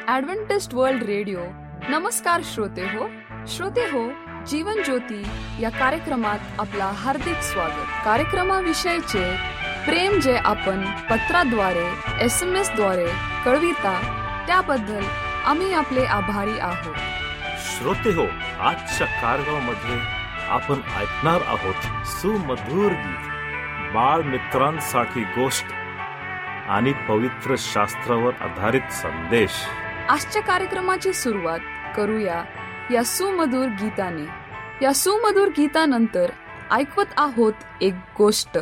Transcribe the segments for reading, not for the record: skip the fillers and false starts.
Adventist world radio. नमस्कार श्रोते हो, जीवन ज्योती या कार्यक्रमात आपला हार्दिक स्वागत. कार्यक्रमाविषयीचे प्रेम जे आपण पत्राद्वारे SMS द्वारे कळविता त्याबद्दल आम्ही आपले आभारी आहोत. श्रोते हो, आजच्या कार्यक्रमामध्ये आपण ऐकणार आहोत सुमधुर गीत, बाळ मित्रांसाठी गोष्ट आणि पवित्र शास्त्रावर आधारित संदेश. आजच्या कार्यक्रमाची सुरुवात करूया या सुमधुर गीताने. या सुमधुर गीतानंतर ऐकवत आहोत एक गोष्ट.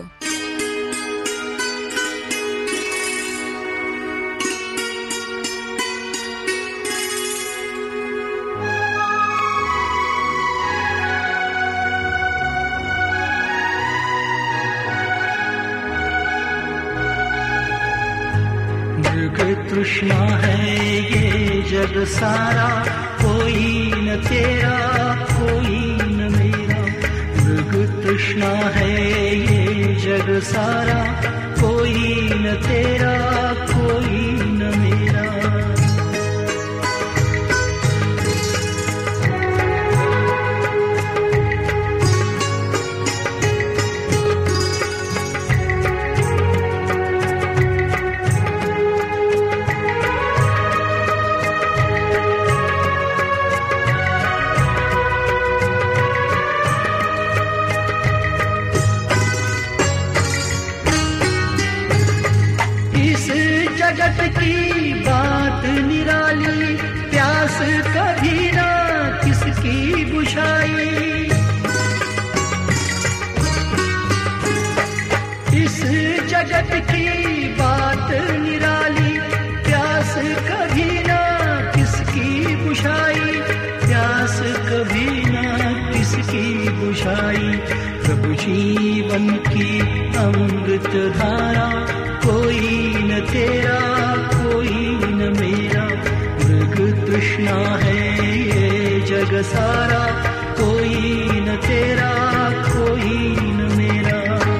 तृष्णा है ये जग सारा, कोई न तेरा कोई न मेरा. मृग तृष्णा है ये जग सारा, कोई न तेरा कोई न मेरा. जगत की बात निराली, प्यास कभी ना किसकी बुझाई. इस जगत की बात निराली, प्यास कभी ना किसकी बुझाई. प्यास कभी ना किसकी बुझाई. प्रभु जीवन की अमृत धारा, कोई न तेरा कोई न मेरा. मृग तृष्णा है ये जग सारा, कोई न तेरा कोई न मेरा.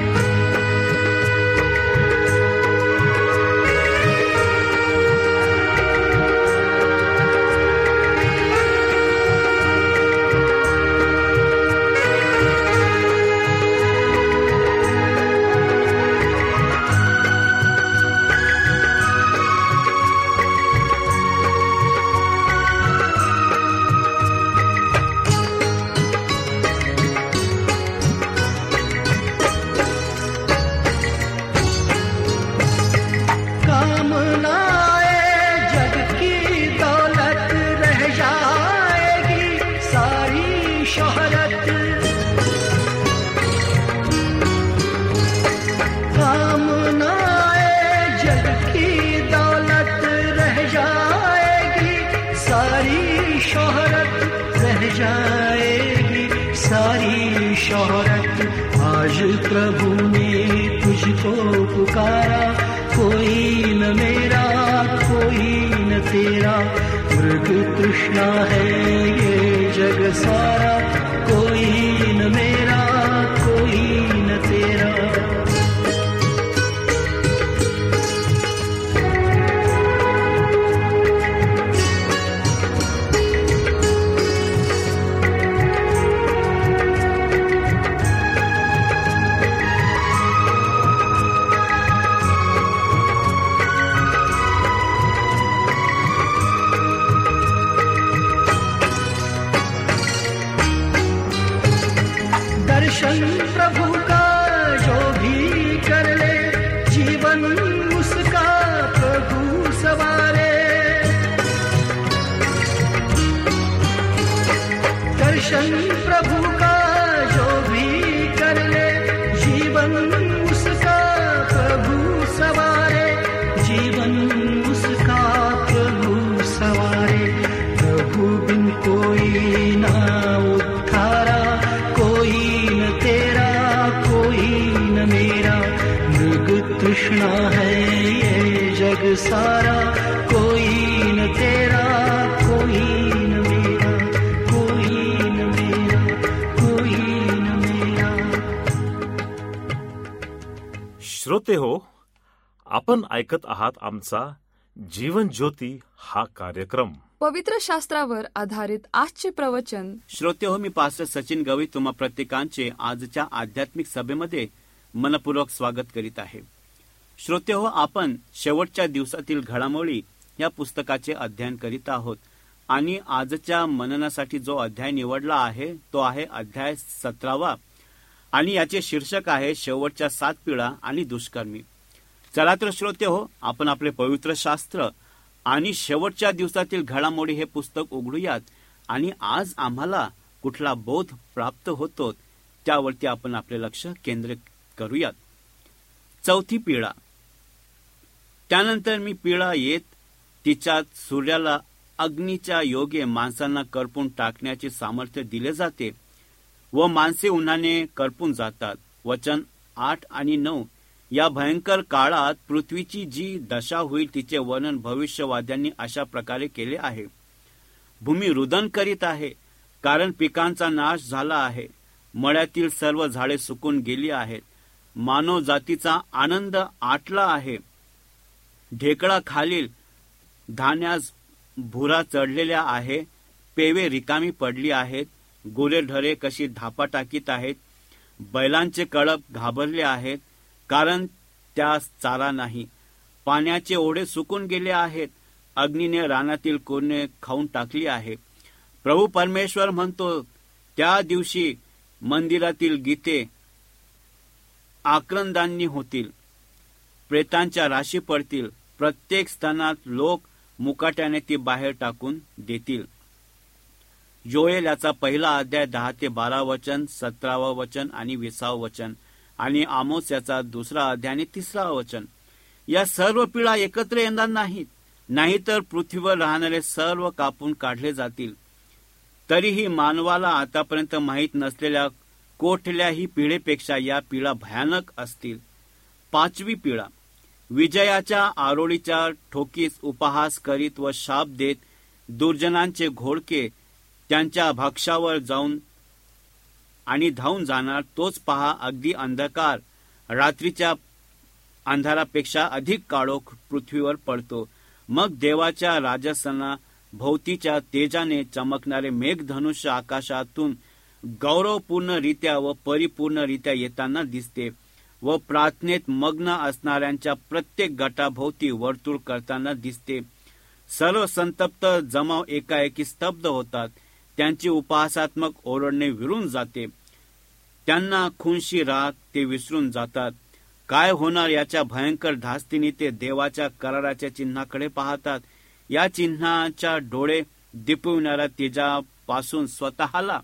आज प्रभु ने तुझको पुकारा, कोई न मेरा कोई न तेरा. मृग तृष्णा है ये जग सारा, कोई न मेरा कोई न तेरा. दर्शन प्रभु का जो भी कर ले, जीवन उसका प्रभु सवारे. दर्शन प्रभु का जो भी कर ले, जीवन उसका प्रभु सवारे. जीवन उसका प्रभु सवारे. प्रभु बिन कोई ना उद्धारा, कोई न तेरा कोई न मेरा. मृग तृष्णा है ये जग सारा, कोई न तेरा कोई न मेरा. कोई न मेरा कोई न मेरा. श्रोते हो, आपण ऐकत आहात आमचा जीवन ज्योती हा कार्यक्रम पवित्र शास्त्रावर आधारित आजचे प्रवचन. श्रोते हो, मी पास्टर सचिन गवई तुम्हा प्रत्येकांचे आजच्या आध्यात्मिक सभेमध्ये मनपूर्वक स्वागत करीत आहे. श्रोते हो, आपण शेवटच्या दिवसातील घडामोडी या पुस्तकाचे अध्ययन करीत आहोत आणि आजच्या मननासाठी जो अध्याय निवडला आहे तो आहे अध्याय 17 आणि याचे शीर्षक आहे शेवटच्या 7 पिढ्या आणि दुष्कर्मी. चला तर श्रोते हो, आपण आपले पवित्र शास्त्र आणि शेवटच्या दिवसातील घडामोडी हे पुस्तक उघडूयात आणि आज आम्हाला कुठला बोध प्राप्त होतो त्यावरती आपण आपले लक्ष केंद्रित करूयात. 4थी पिढा. त्यानंतर मी पिढा येत तिच्यात सूर्याला अग्नीच्या योगे माणसांना करपून टाकण्याचे सामर्थ्य दिले जाते व माणसे उन्हाने करपून जातात. वचन 8 आणि 9. या भयंकर काळात पृथ्वीची जी दशा होईल तिचे वर्णन भविष्यवाद्यांनी अशा प्रकारे केले आहे. भूमी रुदन करीत आहे, कारण पिकांचा नाश झाला आहे. मळ्यातील सर्व झाडे सुकून गेली आहेत. मानव जातीचा आनंद आटला आहे. ढेकळा खालील धान्यास भुरा चढलेल्या आहे. पेवे रिकामी पडली आहेत. गुरेढरे कशी धापा टाकीत आहेत. बैलांचे कळप घाबरले आहेत, कारण त्यास चारा नाही. पाण्याचे ओढे सुकून गेले आहेत. अग्नीने रानातील कोरणे खाऊन टाकली आहे. प्रभू परमेश्वर म्हणतो, त्या दिवशी मंदिरातील गीते आक्रंदांनी होतील. प्रेतांच्या राशी पडतील. प्रत्येक स्थानात लोक मुकाट्याने ती बाहेर टाकून देतील. योएल याचा पहिला अध्याय 10 ते 12 वचन, 17 वचन आणि 20 वचन आणि आमोस याचा 2 अध्याय आणि 3 वचन. या सर्व पिढ्या एकत्र येणार नाहीत, नाहीतर पृथ्वीवर राहणारे सर्व कापून काढले जातील. तरीही मानवाला आतापर्यंत माहीत नसलेल्या कोठल्याही पिढीपेक्षा या पिढ्या भयानक असतील. 5वी पिढा. विजयाच्या आरोळीच्या ठोकीस उपहास करीत व शाप देत दुर्जनांचे घोडके त्यांच्या भक्षावर जाऊन आणि धावून जाणार. तोच पहा, अगदी अंधकार रात्रीच्या अंधारापेक्षा अधिक काळोख पृथ्वीवर पडतो. मग देवाच्या राजसना भोवतीच्या तेजाने चमकणारे मेघधनुष्य आकाशातून गौरवपूर्णरित्या व परिपूर्णरित्या येताना दिसते व प्रार्थनेत मग्न असणाऱ्यांच्या प्रत्येक गटाभोवती वर्तुळ करताना दिसते. सर्व संतप्त जमाव एकाएकी स्तब्ध होतात. त्यांची उपहासात्मक ओरडणे विरून जाते. त्यांना खूनशी राग ते विसरून जातात. काय होणार याच्या भयंकर धास्तीने ते देवाच्या कराराच्या चिन्हाकडे पाहतात. या चिन्हाच्या डोळे दिपविणाऱ्या तेजापासून स्वतःला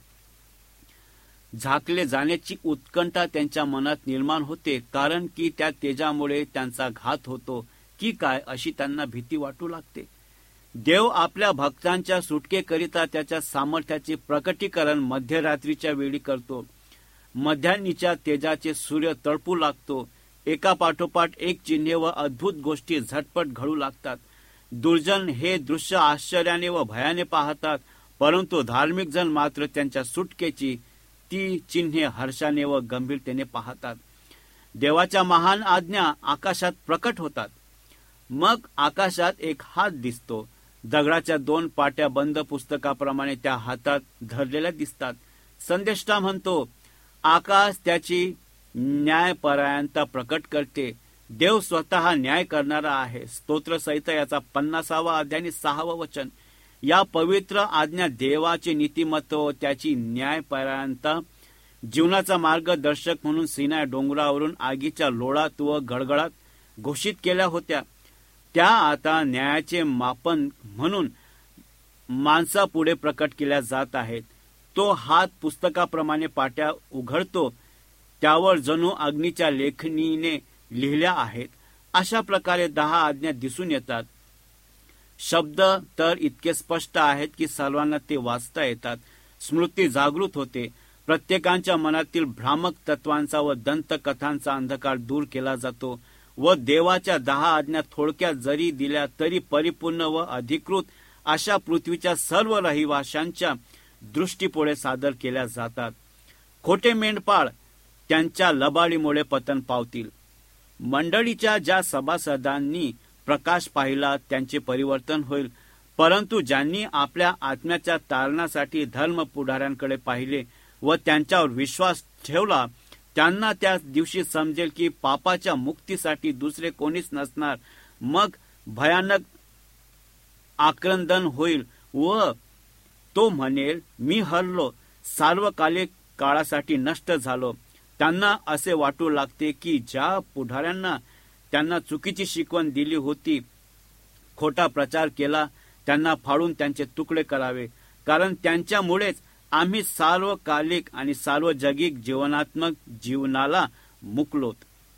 झाकले जाण्याची उत्कंठा त्यांच्या मनात निर्माण होते, कारण की त्या तेजामुळे त्यांचा घात होतो की काय अशी त्यांना भीती वाटू लागते. देव आपल्या भक्तांच्या सुटकेकरिता त्याच्या सामर्थ्याचे प्रकटीकरण मध्यरात्रीच्या वेळी करतो. मध्यान्नीच्या तेजाचे सूर्य तळपू लागतो. एका पाठोपाठ एक चिन्हे व अद्भुत गोष्टी झटपट घडू लागतात. दुर्जन हे दृश्य आश्चर्याने व भयाने पाहतात, परंतु धार्मिक जन मात्र त्यांच्या सुटकेची ती चिन्हे हर्षाने व गंभीरतेने पाहतात. देवाच्या महान आज्ञा आकाशात प्रकट होतात. मग आकाशात एक हात दिसतो. दगडाच्या 2 पाट्या बंद पुस्तकाप्रमाणे त्या हातात धरलेल्या दिसतात. संदेष्टा म्हणतो, आकाश त्याची न्यायपरायणता प्रकट करते. देव स्वतः न्याय करणारा आहे. स्तोत्रसंहिता याचा 50 अध्याय आणि 6 वचन. या पवित्र आज्ञा देवाचे नीतिमत्व व त्याची न्यायपरायणता जीवनाचा मार्गदर्शक म्हणून सिनाय डोंगरावरून आगीच्या लोळात व गडगडात घोषित केल्या होत्या. त्या आता न्यायाचे मापन म्हणून माणसापुढे प्रकट केल्या जात आहेत. तो हात पुस्तकाप्रमाणे पाट्या उघडतो. त्यावर जणू अग्नीच्या लेखणीने लिहिल्या आहेत. अशा प्रकारे 10 आज्ञा दिसून येतात. शब्द तर इतके स्पष्ट आहेत की सर्वांना ते वाचता येतात. स्मृती जागृत होते. प्रत्येकाच्या मनातील भ्रामक तत्वांचा व दंतकथांचा अंधकार दूर केला जातो व देवाच्या 10 आज्ञा थोडक्यात जरी दिल्या तरी परिपूर्ण व अधिकृत अशा पृथ्वीच्या सर्व रहिवाशांच्या दृष्टीपुढे सादर केल्या जातात. खोटे मेंढपाळ त्यांच्या लबाडीमुळे पतन पावतील. मंडळीच्या ज्या सभासदांनी प्रकाश पाहिला त्यांचे परिवर्तन होईल. परंतु ज्यांनी आपल्या आत्म्याच्या तारणासाठी धर्म पुढाऱ्यांकडे पाहिले व त्यांच्यावर विश्वास ठेवला त्यांना त्या दिवशी समजेल की पापाच्या मुक्तीसाठी दुसरे कोणीच नसणार. मग भयानक आक्रंदन होईल व तो म्हणेल, मी हरलो, सार्वकालिक काळासाठी नष्ट झालो. त्यांना असे वाटू लागते की ज्या पुढाऱ्यांना त्यांना चुकीची शिकवण दिली होती, खोटा प्रचार केला, त्यांना फाडून त्यांचे तुकडे करावे, कारण त्यांच्यामुळेच आम्ही सार्वकालिक आणि सार्वजगिक जीवनात्मक जीवनाला मुकलोत.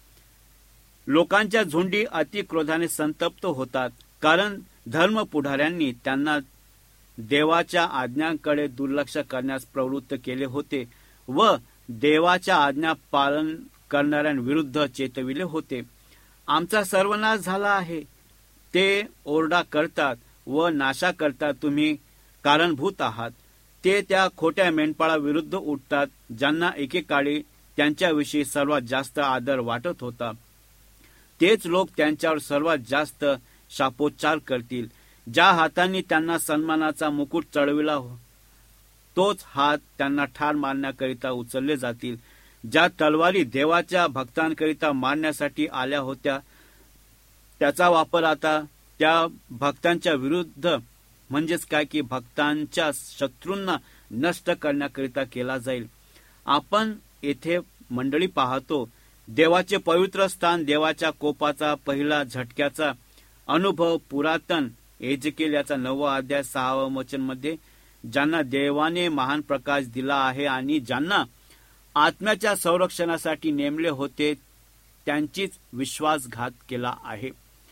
लोकांच्या झुंडी अतिक्रोधाने संतप्त होतात, कारण धर्म पुढाऱ्यांनी त्यांना देवाच्या आज्ञांकडे दुर्लक्ष करण्यास प्रवृत्त केले होते व देवाच्या आज्ञा पालन करणाऱ्यांविरुद्ध चेतविले होते. आमचा सर्वनाश झाला आहे ते ओरडा करतात व नाशा करता तुम्ही कारणभूत आहात. ते त्या खोट्या मेंढपाळाविरुद्ध उठतात ज्यांना एकेकाळी त्यांच्याविषयी सर्वात जास्त आदर वाटत होता. तेच लोक त्यांच्यावर सर्वात जास्त शापोच्चार करतील. ज्या हातांनी त्यांना सन्मानाचा मुकुट चढविला तोच हात त्यांना ठार मारण्याकरिता उचलले जातील. ज्या तलवारी देवाच्या भक्तांकरिता मारण्यासाठी आल्या होत्या त्याचा वापर आता त्या भक्तांच्या विरुद्ध म्हणजेच काय की भक्तांच्या शत्रूंना नष्ट करण्याकरिता केला जाईल. आपण येथे मंडळी पाहतो, देवाचे पवित्र स्थान, देवाच्या कोपाचा पहिला झटक्याचा अनुभव पुरातन एजेकिएल याचा 9वा अध्याय 6वा वचन मध्ये, ज्यांना देवाने महान प्रकाश दिला आहे आणि ज्यांना आत्म्याच्या संरक्षणासाठी नेमले होते त्यांचीच विश्वासघात केला आहे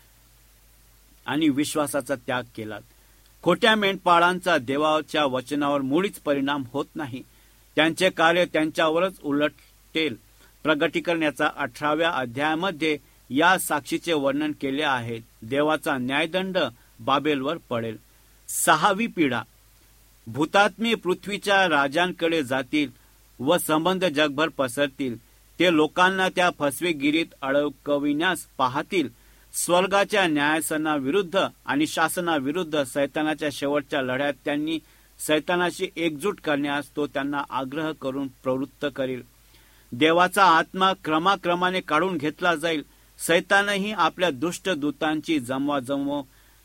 आणि विश्वासाचा त्याग केला. खोट्या मेंढपाळांचा देवाच्या वचनावर मुळीच परिणाम होत नाही. त्यांचे कार्य त्यांच्यावरच उलटेल. प्रगटीकरण याचा 18व्या अध्यायामध्ये या साक्षीचे वर्णन केले आहे. देवाचा न्यायदंड बाबेलवर पडेल. 6वी पिढा. भूतात्मे पृथ्वीच्या राजांकडे जातील व संबंध जगभर पसरतील. ते लोकांना त्या फसवेगिरीत अडकविण्यास पाहतील. स्वर्गाच्या न्यायासनाविरुद्ध आणि शासनाविरुद्ध सैतानाच्या शेवटच्या लढ्यात त्यांनी सैतानाशी एकजूट करण्यास तो त्यांना आग्रह करून प्रवृत्त करेल. देवाचा आत्मा क्रमाक्रमाने काढून घेतला जाईल. सैतानही आपल्या दुष्ट दूतांची जमवाजमव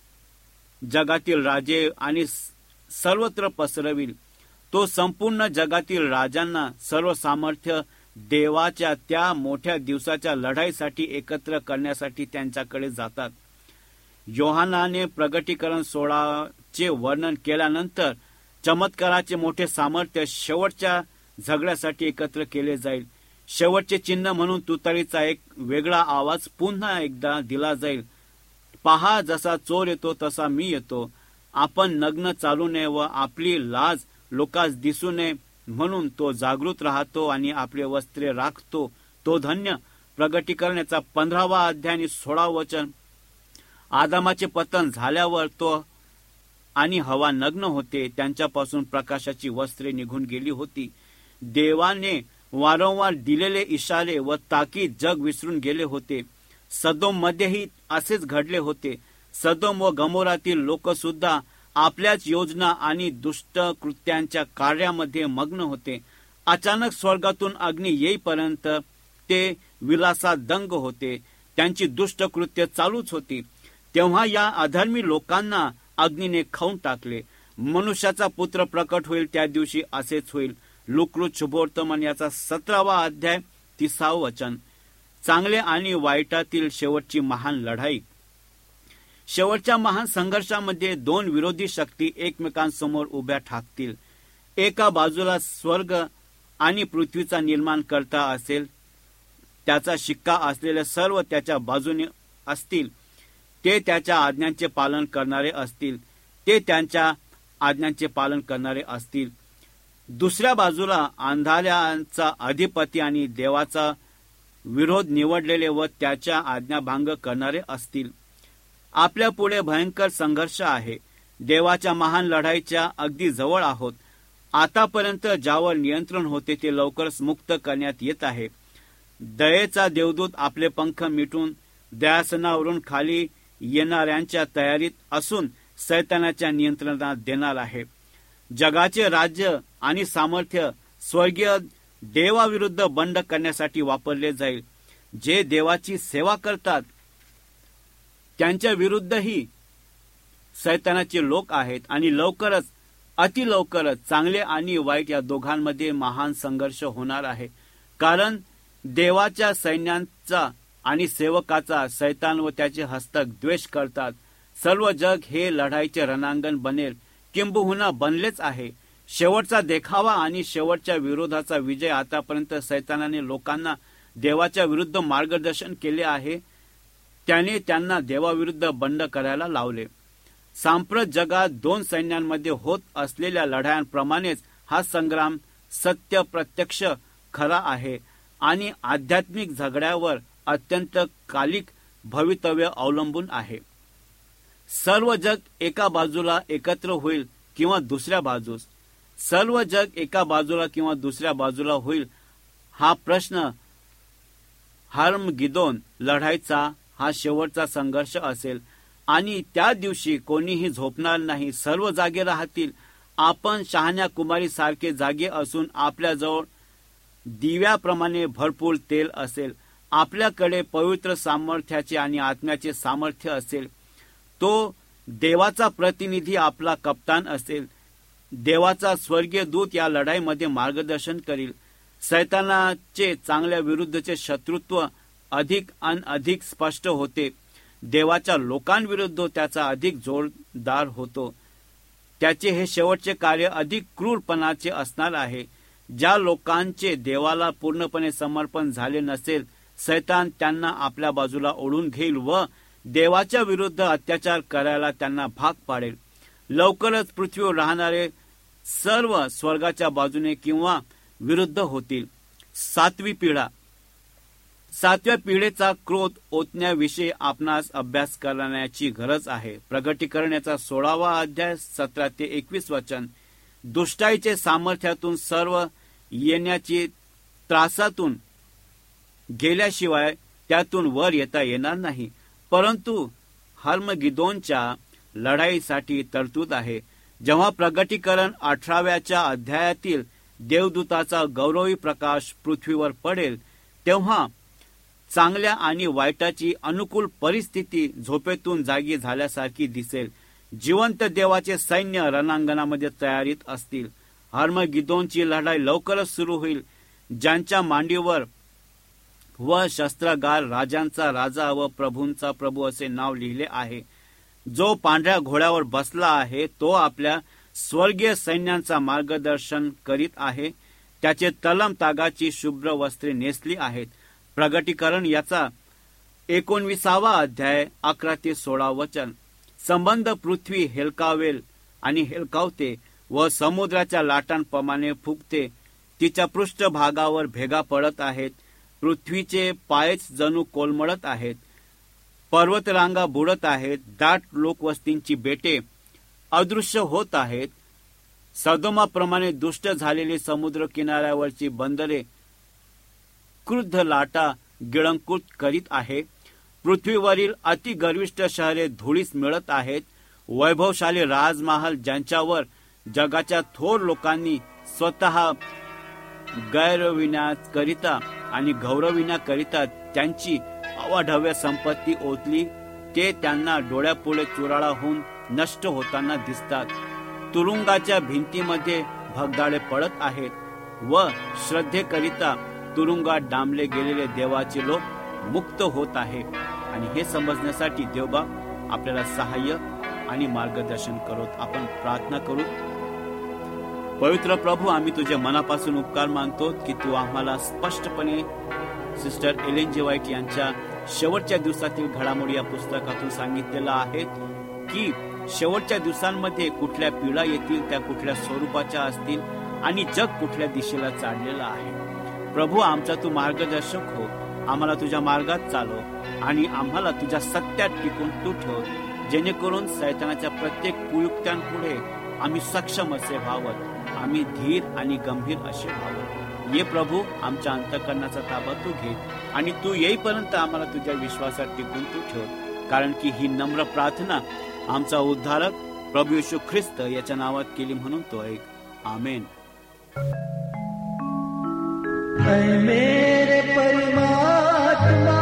जगातील राजे आणि सर्वत्र पसरविल. तो संपूर्ण जगातील राजांना सर्व सामर्थ्य देवाच्या त्या मोठ्या दिवसाच्या लढाईसाठी एकत्र करण्यासाठी त्यांच्याकडे जातात. योहानाने प्रगटीकरण 16चे वर्णन केल्यानंतर चमत्काराचे मोठे सामर्थ्य शेवटच्या झगड्यासाठी एकत्र केले जाईल. शेवटचे चिन्ह म्हणून तुतारीचा एक वेगळा आवाज पुन्हा एकदा दिला जाईल. पहा, जसा चोर येतो तसा मी येतो. आपण नग्न चालू नये व आपली लाज लोकांस दिसू नये म्हणून तो जागृत राहतो आणि आपले वस्त्रे राखतो, तो धन्य. प्रगटीकरणाचा 15वा अध्याय आणि 16वे वचन. आदामाचे पतन झाल्यावर तो आणि हवा नग्न होते. त्यांच्यापासून प्रकाशाची वस्त्रे निघून गेली होती. देवाने वारंवार दिलेले इशारे व ताकीद जग विसरून गेले होते. सदोम मध्येही असेच घडले होते. सदोम व गमोरातील लोक सुद्धा आपल्याच योजना आणि दुष्ट कृत्यांच्या कार्यामध्ये मग्न होते. अचानक स्वर्गातून अग्नी येईपर्यंत ते विलासात दंग होते. त्यांची दुष्ट कृत्य चालूच होती. तेव्हा या अधर्मी लोकांना अग्नीने खाऊन टाकले. मनुष्याचा पुत्र प्रकट होईल त्या दिवशी असेच होईल. लुकलुक शुभवर्तमान याचा 17वा अध्याय 30वे वचन. चांगले आणि वाईटातील शेवटची महान लढाई. शेवटच्या महान संघर्षामध्ये 2 विरोधी शक्ती एकमेकांसमोर उभ्या ठाकतील. एका बाजूला स्वर्ग आणि पृथ्वीचा निर्माण करता असेल, त्याचा शिक्का असलेले सर्व त्याच्या बाजूने असतील. ते त्याच्या आज्ञांचे पालन करणारे असतील. ते त्यांच्या आज्ञांचे पालन करणारे असतील. दुसऱ्या बाजूला अंधाऱ्यांचा अधिपती आणि देवाचा विरोध निवडलेले व त्याच्या आज्ञाभंग करणारे असतील. आपल्या पुढे भयंकर संघर्ष आहे. देवाच्या महान लढाईच्या अगदी जवळ आहोत. आतापर्यंत ज्यावर नियंत्रण होते ते लवकरच मुक्त करण्यात येत आहे. दयेचा देवदूत आपले पंख मिटून दयासनावरून खाली येणाऱ्यांच्या तयारीत असून सैतानाच्या नियंत्रणात देणार आहे. जगाचे राज्य आणि सामर्थ्य स्वर्गीय देवाविरुद्ध बंड करण्यासाठी वापरले जाईल. जे देवाची सेवा करतात त्यांच्या विरुद्धही सैतानाचे लोक आहेत आणि लवकरच अति लवकरच चांगले आणि वाईट या दोघांमध्ये महान संघर्ष होणार आहे. कारण देवाच्या सैन्यांचा आणि सेवकाचा सैतान व त्याचे हस्तक द्वेष करतात. सर्व जग हे लढाईचे रणांगण बनेल, किंबहुना बनलेच आहे. शेवटचा देखावा आणि शेवटच्या विरोधाचा विजय. आतापर्यंत सैतानाने लोकांना देवाच्या विरुद्ध मार्गदर्शन केले आहे. त्याने त्यांना देवाविरुद्ध बंड करायला लावले. सांप्रत जगात दोन सैन्यांमध्ये होत असलेल्या लढायांप्रमाणेच हा संग्राम सत्य प्रत्यक्ष खरा आहे आणि आध्यात्मिक झगड्यावर अत्यंत कालिक भवितव्य अवलंबून आहे. सर्व जग एका बाजूला एकत्र होईल किंवा दुसऱ्या बाजूस, सर्व जग एका बाजूला किंवा दुसऱ्या बाजूला होईल, हा प्रश्न हार्मगिदोन लढाईचा हा शेवटचा संघर्ष असेल आणि त्या दिवशी कोणीही झोपणार नाही. सर्व जागे राहतील. आपण शहाण्या कुमारी सारखे जागे असून आपल्याजवळ दिव्याप्रमाणे भरपूर तेल असेल. आपल्याकडे पवित्र सामर्थ्याचे आणि आत्म्याचे सामर्थ्य असेल. तो देवाचा प्रतिनिधी आपला कप्तान असेल. देवाचा स्वर्गीय दूत या लढाईमध्ये मार्गदर्शन करील. सैतानाचे चांगल्या विरुद्धचे शत्रुत्व अधिक आणि अधिक स्पष्ट होते. देवाच्या लोकांविरुद्ध त्याचा अधिक जोरदार होतो. त्याचे हे शेवटचे कार्य अधिक क्रूरपणाचे असणार आहे. ज्या लोकांचे देवाला पूर्णपणे समर्पण झाले नसेल, सैतान त्यांना आपल्या बाजूला ओढून घेईल व देवाच्या विरुद्ध अत्याचार करायला त्यांना भाग पाडेल. लवकरच पृथ्वीवर राहणारे सर्व स्वर्गाच्या बाजूने किंवा विरुद्ध होतील. सातव्या पिढीचा क्रोध ओतण्याविषयी आपणास अभ्यास करण्याची गरज आहे. प्रगटीकरण याचा 16वा अध्याय 17 ते 21 वचन. दुष्टाईचे सामर्थ्यातून सर्व येण्याची त्रासातून गेल्याशिवाय त्यातून वर येता येणार नाही. परंतु हार्मगिदोनच्या लढाईसाठी तरतूद आहे. जेव्हा प्रगटीकरण 18व्या अध्यायातील देवदूताचा गौरवी प्रकाश पृथ्वीवर पडेल, तेव्हा चांगल्या आणि वाईटाची अनुकूल परिस्थिती झोपेतून जागी झाल्यासारखी दिसेल. जिवंत देवाचे सैन्य रणांगणामध्ये तयारीत असतील. हार्मगिदोनची लढाई लवकरच सुरू होईल. ज्यांच्या मांडीवर व शस्त्रागार राजांचा राजा व प्रभूंचा प्रभू असे नाव लिहिले आहे, जो पांढऱ्या घोड्यावर बसला आहे, तो आपल्या स्वर्गीय सैन्यांचा मार्गदर्शन करीत आहे. त्याचे तलम तागाची शुभ्र वस्त्रे नेसली आहेत. प्रगटीकरण याचा 19वा अध्याय 11 ते 16 वचन. संबंध पृथ्वी हेलकावेल आणि हेलकावते व समुद्राच्या लाटांप्रमाणे फुगते. तिच्या पृष्ठभागावर भेगा पडत आहेत. पृथ्वीचे पायच जणू कोलमडत आहेत. पर्वतरांगा बुडत आहेत. दाट लोकवस्तींची बेटे अदृश्य होत आहेत. सदोमाप्रमाणे दुष्ट झालेली समुद्र किनाऱ्यावरची बंदरे क्रुद्ध लाटा गिळंकृत करीत आहे. पृथ्वीवरील अति गर्विष्ठ शहरे धुळीस मिळत आहेत. वैभवशाली राजमहाल ज्यांच्यावर जगाच्या थोर लोकांनी स्वतः गैरविण्याकरिता आणि गौरविण्याकरिता त्यांची अवाढव्य संपत्ती ओतली, ते त्यांना डोळ्यापुढे चुराळा होऊन नष्ट होताना दिसतात. तुरुंगाच्या भिंतीमध्ये भगदाडे पडत आहेत व श्रद्धेकरिता तुरुंगात डांबले गेलेले देवाचे लोक मुक्त होत आहे. आणि हे समजण्यासाठी देवबाप आपल्याला सहाय्य आणि मार्गदर्शन करोत. आपण प्रार्थना करू. पवित्र प्रभू, आम्ही तुझ्या मनापासून उपकार मानतो की तू आम्हाला स्पष्टपणे सिस्टर एलेन जी व्हाईट यांच्या शेवटच्या दिवसातील घडामोडी या पुस्तकातून सांगितलेलं आहे की शेवटच्या दिवसांमध्ये कुठल्या पीडा येतील, त्या कुठल्या स्वरूपाच्या असतील आणि जग कुठल्या दिशेला चाललेलं आहे. प्रभू, आमचा तू मार्गदर्शक हो. आम्हाला तुझ्या मार्गात चालव आणि आम्हाला तुझ्या सत्यात टिकून तू ठेव, जेणेकरून सैतानाच्या प्रत्येक कुयुक्त्यांपुढे आम्ही सक्षम असे व्हावं, आम्ही धीर आणि गंभीर असे व्हावं. ये प्रभू, आमच्या अंतःकरणाचा ताबा तू घे आणि तू येईपर्यंत आम्हाला तुझ्या विश्वासात टिकून तू ठेव. कारण की ही नम्र प्रार्थना आमचा उद्धारक प्रभू येशू ख्रिस्त याच्या नावात केली म्हणून तो ऐक. आमेन. मेरे परमात्मा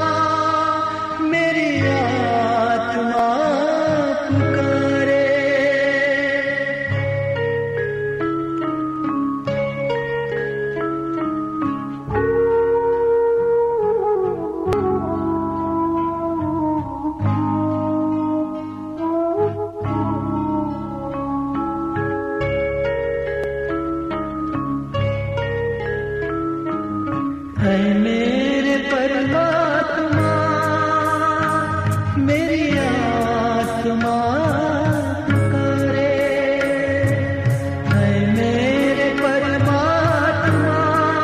मेरी आत्मा पुकारे, मेरे परमात्मा मेरी आत्मा पुकारे, मेरे परमात्मा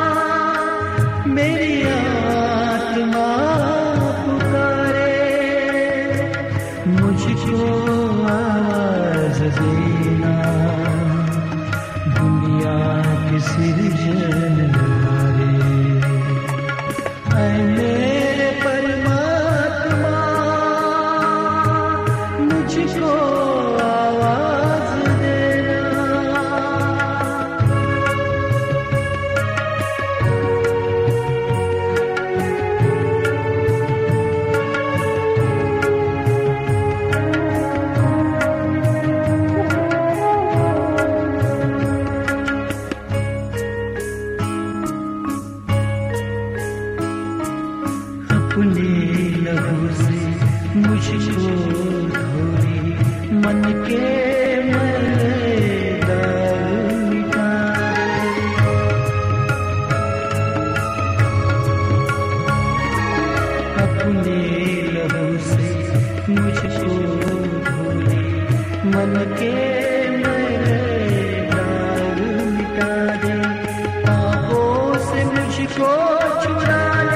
मेरी आत्मा पुकारे, मुझको आवाज देना दुनिया के सिरजनहारे, मेरे परमात्मा मुझको आवाज देना. अपने लहू से मुझको धोए, मन के मैले दाग मिटा दे. अपने लहू से मुझको धोए, मन के मैले दाग मिटा दे. पापों से मुझको छुड़ा ले,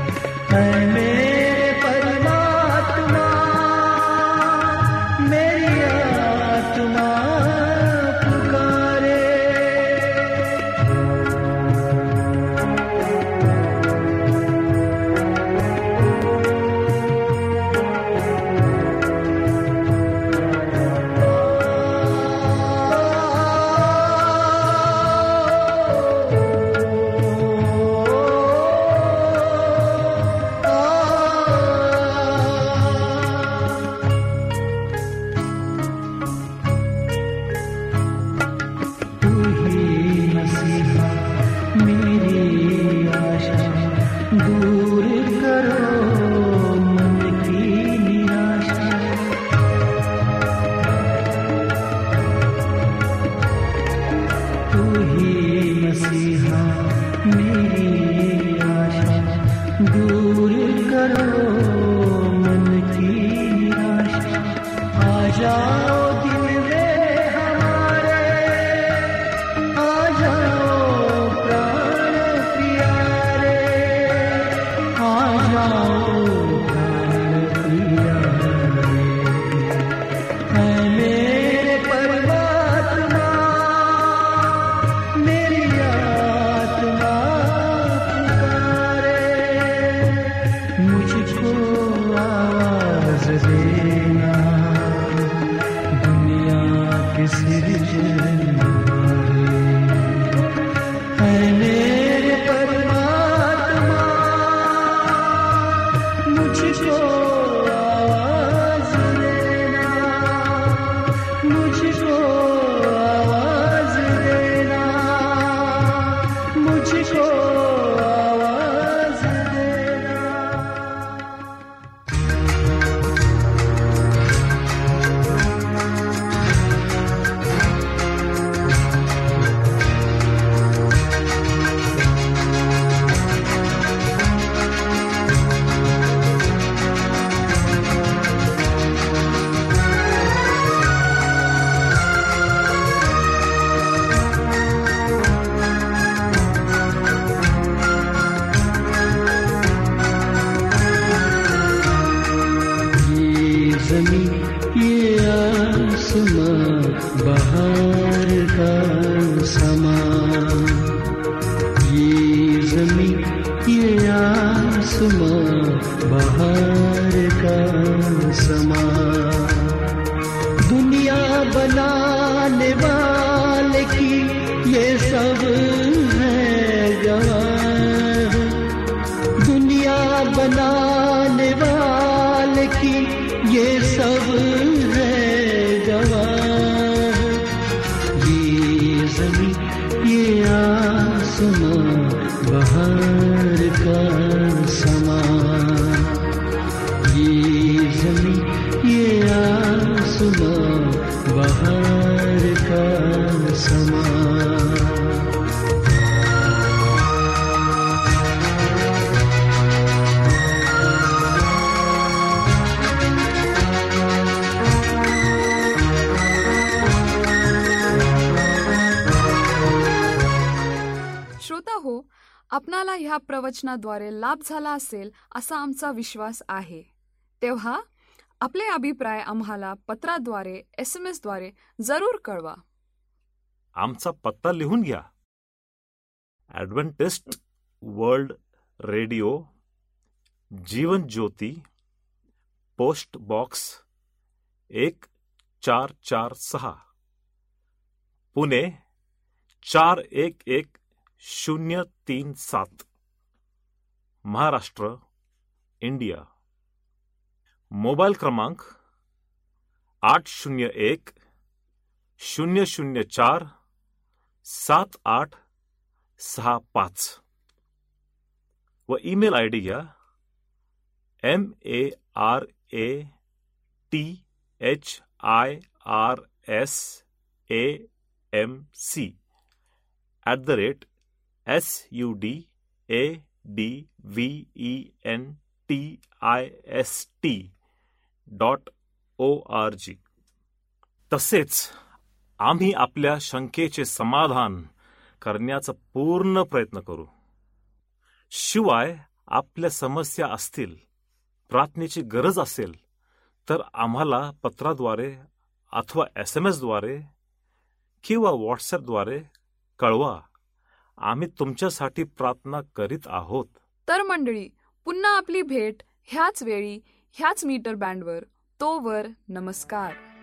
मेरे परमात्मा मेरी देना दुनिया के सिरजनहारे है मेरे परमात्मा मुझको आवाज देना मुझको आवाज देना मुझको आवाज देना। ज़मीं ये आसमां बहार का समा ये ज़मीं ये आसमां बहार का समा दुनिया बनाने वाले की ये सब है गवाह दुनिया बनाने वाले की ये सब है गवाह ये ज़मीं ये आसमां बहार का समा ये ज़मीं ये आसमां बहार का समा। श्रोता हो, आपणाला ह्या प्रवचनाद्वारे लाभ झाला असेल असा आमचा विश्वास आहे. तेव्हा आपले अभिप्राय आम्हाला पत्राद्वारे SMS द्वारे जरूर कळवा. आमचा पत्ता लिहून घ्या. Adventist world radio, Jeevan Jyoti, post box 1446, Pune 411037, Maharashtra, India. Mobile क्रमांक 801-004-7865 व ईमेल ID घ्या MARATISAMC@sudventist.org. तसेच आम्ही आपल्या शंकेचे समाधान करण्याचा पूर्ण प्रयत्न करू. शिवाय आपल्या समस्या असतील, प्रार्थनेची गरज असेल तर आम्हाला पत्राद्वारे अथवा SMS द्वारे किंवा व्हॉट्सॲपद्वारे कळवा. आम्ही तुमच्यासाठी प्रार्थना करीत आहोत. तर मंडळी, पुन्हा आपली भेट ह्याच वेळी ह्याच मीटर बँडवर. तोवर नमस्कार.